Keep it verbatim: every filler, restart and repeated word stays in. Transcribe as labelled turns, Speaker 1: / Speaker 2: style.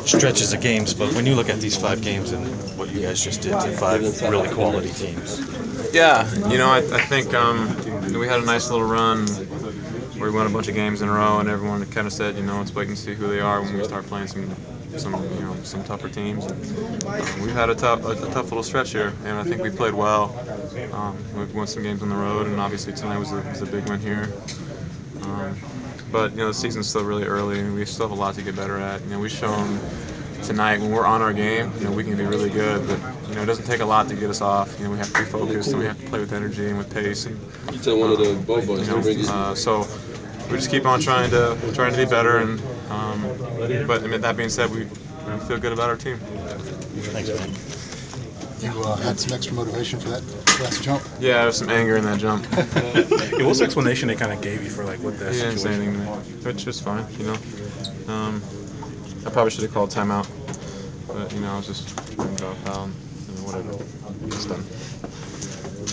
Speaker 1: stretches of games, but when you look at these five games and what you guys just did to five really quality teams.
Speaker 2: Yeah, you know, I, I think um, we had a nice little run where we won a bunch of games in a row, and everyone kind of said, you know, let's wait and see who they are when we start playing some, some, you know, some tougher teams. And, um, we've had a tough, a, a tough little stretch here, and I think we played well. Um, we've won some games on the road, and obviously tonight was a, was a big win here. Um, but you know, the season's still really early, and we still have a lot to get better at. You know, we've shown tonight when we're on our game, you know, we can be really good, but you know, it doesn't take a lot to get us off. You know, we have to be focused and we have to play with energy and with pace. And
Speaker 3: You tell one of the
Speaker 2: um,
Speaker 3: both boys
Speaker 2: you
Speaker 3: to
Speaker 2: know,
Speaker 3: bring it.
Speaker 2: uh, so we just keep on trying to trying to be better. And um, but I mean, that being said, we, we feel good about our team.
Speaker 1: Thanks, man.
Speaker 4: You uh, had some extra motivation for that last jump.
Speaker 2: Yeah, there was some anger in that jump.
Speaker 5: Yeah, what's the explanation they kind of gave you for like what that
Speaker 2: He didn't say
Speaker 5: situation?
Speaker 2: anything to me, which was fine. You know, um, I probably should have called timeout, but you know, I was just thinking about foul. You know, whatever. It's done.